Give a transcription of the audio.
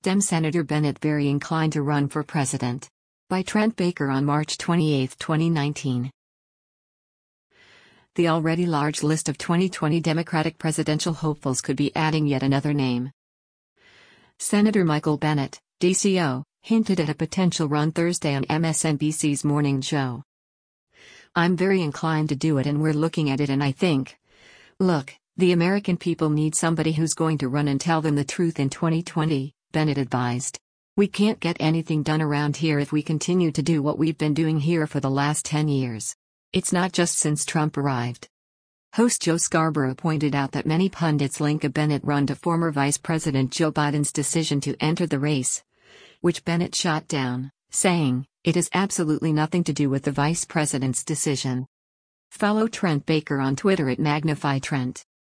Dem Senator Bennet very inclined to run for president. By Trent Baker on March 28, 2019. The already large list of 2020 Democratic presidential hopefuls could be adding yet another name. Senator Michael Bennet, DCO, hinted at a potential run Thursday on MSNBC's Morning Joe. "I'm very inclined to do it, and we're looking at it, and I think, look, the American people need somebody who's going to run and tell them the truth in 2020, Bennet advised. "We can't get anything done around here if we continue to do what we've been doing here for the last 10 years. It's not just since Trump arrived." Host Joe Scarborough pointed out that many pundits link a Bennet run to former Vice President Joe Biden's decision to enter the race, which Bennet shot down, saying, "It has absolutely nothing to do with the vice president's decision." Follow Trent Baker on Twitter at MagnifyTrent.